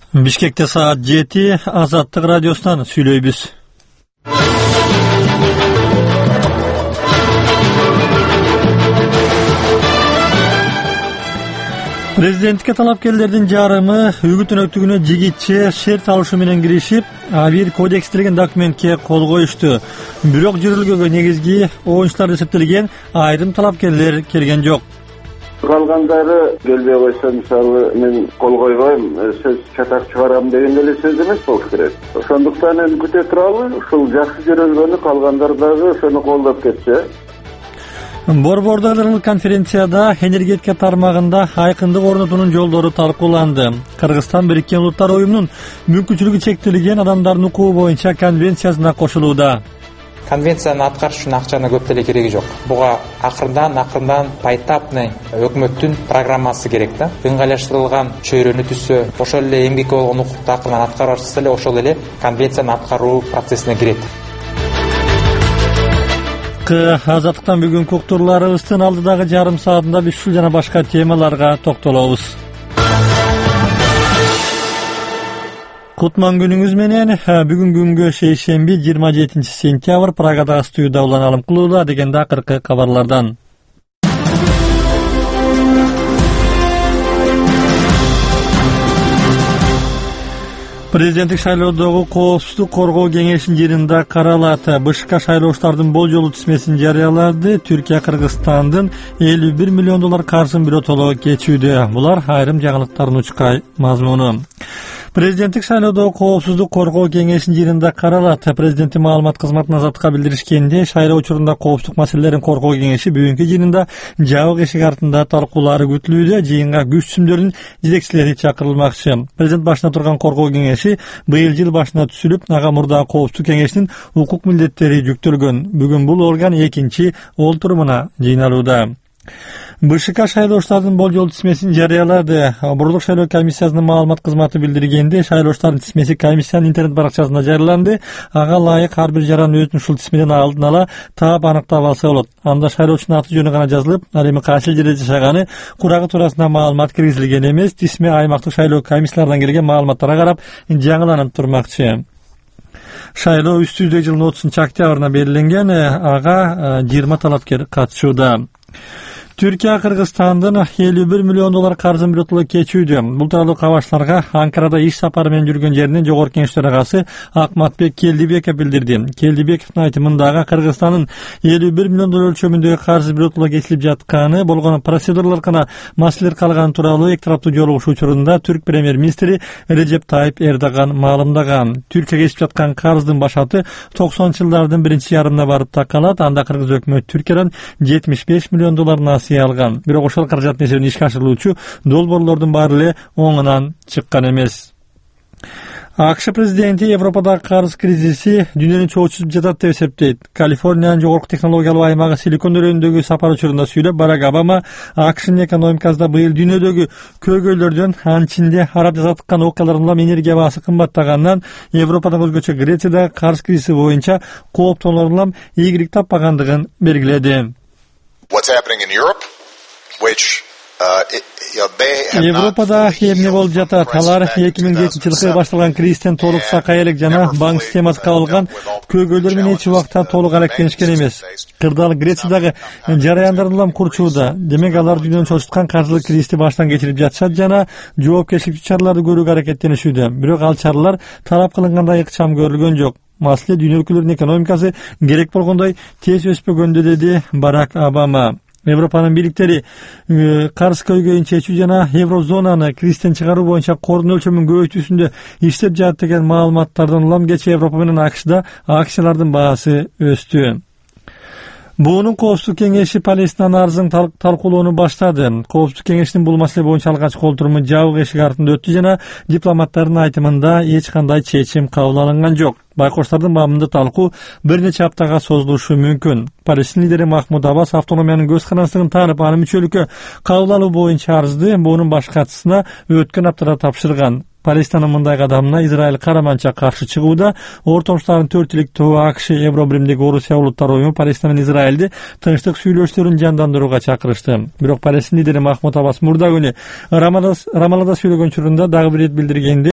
Бишкекте саат 7 Азаттык радиосунан сүйлөйбүз. Президентке талапкерлердин жарымы үгүт өнөктүгүнө жигитче шерт алышы менен киришип, бир кодекстелген документке кол коюшту. Бирок жүрүлгөгө негизги оюнчулар эсептелген айрым талапкерлер келген жок. Калгандары келбей койсо, мисалы мен кол койбойм, сөз чатак чыгарам деген эле сөз эмес болуш керек. Ошондуктан эми күтө туралы, ушул жакшы жүрөлгөнү калгандар дагы ошону колдоп кетсе. Борбордогу конференцияда энергетика тармагында айкындык орнотуунун жолдору талкууланды. Кыргызстан Бириккен Улуттар уюмунун мүмкүнчүлүгү чектелген адамдардын укугу боюнча конвенциясына кошулууда. Конвенцияны аткарыш үчүн акчаны көп деле кереги жок. Буга акырындан поэтапный өкмөттүн программасы керек да. Ыңгайлаштырылган чөйрөнү түзсө, ошол эле эмгекке болгон укукту акырынан аткара башса эле ошол эле конвенцияны аткаруу процессине кирет. Азаттыктан бүгүнкү уктурууларыбыздын алдыдагы жарым саатында биз ушул жана башка темаларга токтолобуз. Кутман күнүңүз менен. Бүгүн күнгө шейшемби 27 сентябрь Прагадагы студияда уланалым кылууда дегенде акыркы кабарлардан. Президенттик шайлоодогу коопсуздук коргоо кеңешинин жыйынында каралат. БШК шайлоочулардын болжолу тизмесин жарыялады. Түркия Кыргызстандын 51 миллион доллар каржысын биротоло кечүүдө. Булар айрым жаңылыктардын учкай мазмуну. Президенттик шайлоодогу коопсуздук коргоо кеңешинин жыйынында каралат. Президенттин маалымат кызматына Азаттыкка билдиришкенде, шайлоо учурунда коопсуздук маселелерин коргоо кеңеши бүгүнкү жыйынында жабык эшик артында талкуулары күтүлүүдө. Жыйынга күч сүмдөрүнүн жетекчилери чакырылмакчы. Президент башына турган коргоо кеңеши быйыл жыл башына түзүлүп, ага мурдагы коопсуздук кеңешинин укук милдеттери жүктөлгөн. Бүгүн бул орган экинчи олтурумуна жыйналууда. БШК шайлоочулардын болжол тизмесин жарыялады. Борбордук шайлоо комиссиясынын маалымат кызматы билдиргенде, шайлоочулардын тизмеси комиссиянын интернет баракчасында жарыяланды. Ага ылайык ар бир жаран өзүн ушул тизмеден алдын ала таап аныктап алса болот. Анда шайлоочунун аты жөнү гана жазылып, ал эми кайсы жерде жашаганы, курагы туурасында маалымат киргизилген эмес. Тизме аймактык шайлоо комиссияларынан келген маалыматтарга карап жаңыланып турмакчы. Шайлоо үстүздө жылдын 30 октябрына белгиленген. Ага 20 талапкер катышууда. Түркия Кыргызстандын 51 миллион доллар каржысын биротоло кечүүдө. Бул тууралуу кабарчыларга Анкарада иш сапары менен жүргөн жеринен жогорку кеңеш төрагасы Акматбек Келдибеков билдирди. Келдибековдун айтымындагы Кыргызстандын 51 миллион доллар өлчөмүндөгү каржы биротоло кетилип жатканы, болгон процедуралар гана маселелер калган тууралуу эки тараптуу жолугушуу учурунда түрк премьер-министри Режеп Тайып Эрдоган маалымдаган. Түркияга кетип жаткан карздын башаты 90-жылдардын биринчи ярымына барып такалат. Анда кыргыз өкмөтү Түркиядан 75 миллион доллар алган. Бирок ошол каражаттын эсебинен ишке ашырылуучу долбоорлордун баары эле оңунан чыккан эмес. АКШ президенти Европадагы карыз кризиси дүйнөнү чоочузуп жатат деп эсептейт. Калифорниянын жогорку технологиялуу аймагы Силикон өлкөсүндөгү сапар учурунда сүйлөп, Барак Обама АКШнын экономикасында быйыл дүйнөдөгү көйгөйлөрдөн, анын ичинде араб жазаткан окуялардан улам энергия баасы кымбаттаганынан, Европадан өзгөчө Грециядагы карыз кризиси боюнча кооптоолордун улам ийгилик таппагандыгын белгиледи. Европада эмне болуп жатат? Алар 2007-жылкы башталган кризистен толук сакай элек жана банк системасы кабылган көйгөйлөр менен эч убакта толук аракеттенишкен эмес. Кырдаал Грециядагы жараяндардын улам курчууда. Демек алар дүйнөнү чочуткан каржылык кризисти баштан кечирип жатышат жана жоопкерчиликтүү чараларды көрүүгө аракеттенишүүдө. Бирок ал чаралар талап кылынгандай ыкчам көрүлгөн жок. Маселе дүйнө өлкөлөрүнүн экономикасы керек болгондой тез өспөгөндө, деди Барак Обама. Европанын бийликтери карыз көйгөйүн чечүү жана еврозонаны кризистен чыгаруу боюнча кордун өлчөмүн көбөйтүүсүндө иштеп жатат деген маалыматтардан улам кечээ Европа менен АКШда акциялардын баасы өстү. Буунун коопсуздук кеңеши Палестинанын арызын талкуулоону баштады. Коопсуздук кеңешинин бул маселе боюнча алгачкы олтуруму жабык эшик артында өттү жана дипломаттардын айтымында эч кандай чечим кабыл алынган жок. Байкоштардын маамында талкуу бир нече аптага созулушу мүмкүн. Палестин лидери Махмуд Аббас автономиянын көз карандысын таанып, аны мүчөлүккө кабыл алуу боюнча арызды буунун баш катчысына өткөн аптада тапшырган. Палестинанын мындай кадамына Израиль караманча каршы чыгууда. Ортомуштардын 4 иликтүү АКШ, Евробиримдеги Орусия улуттар уюму Палестина менен Израилди тынчтык сүйлөшүүлөрүн жандандырууга чакырышты. Бирок Палестин лидери Махмуд Аббас мурда күнү Рамалада сүйлөгөн учурунда дагы бир ирет билдиргенде,